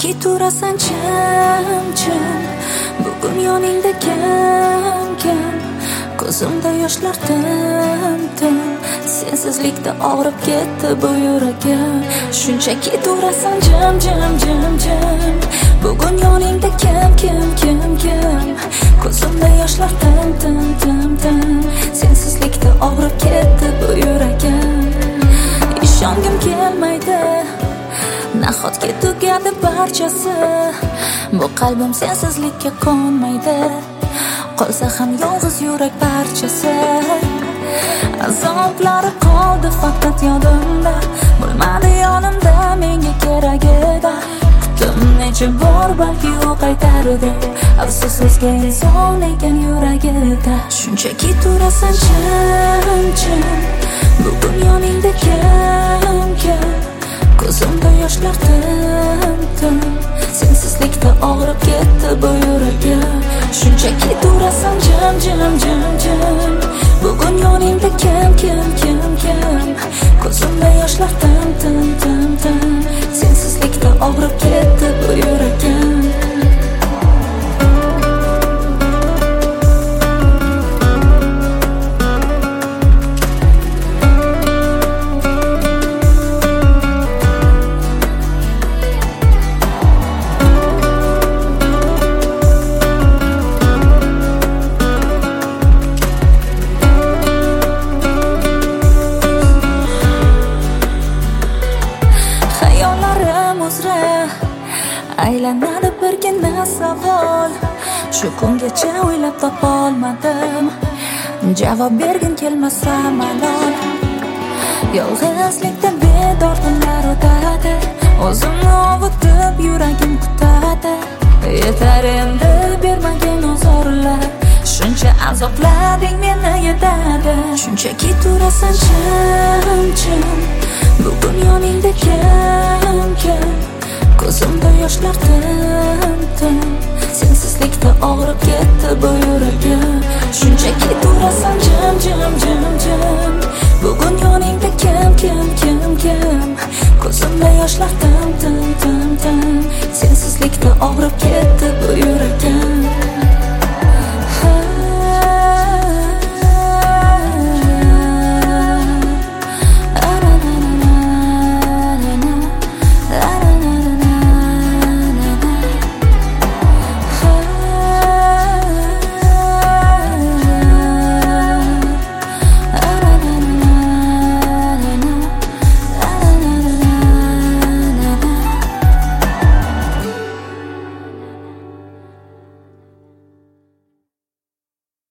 Shunchaki turasan jim-jim, bugun yoningda kam-kam, ko'zimda yoshlar tim-tim, sensizlikda og'rib ketdi bu yuragim. Shunchaki turasan jim-jim, bugun yoningda kam-kam, ko'zimda yoshlar tim-tim, sensizlikda og'rib ketdi bu yuragim. Ishongim kelmaydi, nahotki tugadi barchasi, bu qalbim sensizlikka ko'nmaydi, qolsa ham yolg'iz yurak parchasi. Azoblari qoldi faqat yodimda, bo'lmadi yonimda menga kerak edi. Kutdim necha bor balki u qaytardi, afsus o'zga inson ekan yuragida. Shunchaki turasan jim-jim, bugun yoningda kam-kam, ko'zimda yoshlar tim-tim, sensizlikda og'rib ketdi bu yuragim. Shunchaki turasan jim-jim, bugun yoningda kam-kam, ko'zimda yoshlar tim-tim, sensizlikda og'rib ketdi bu yuragim. Aylanadi birgina savol, shu kungacha o'ylab topolmadim, javob bergin kelmasa malol. Yolg'izlikda bedor kunlar o'tadi, o'zimni ovutib yuragim kutadi. Yetar endi bermagin ozorlar, shuncha azoblading meni yetadi. Shunchaki turasan jim-jim, bugun yoningda kam-kam, ko'zimda yoshlar tim-tim, sensizlikda og'rib ketdi bu yuragim.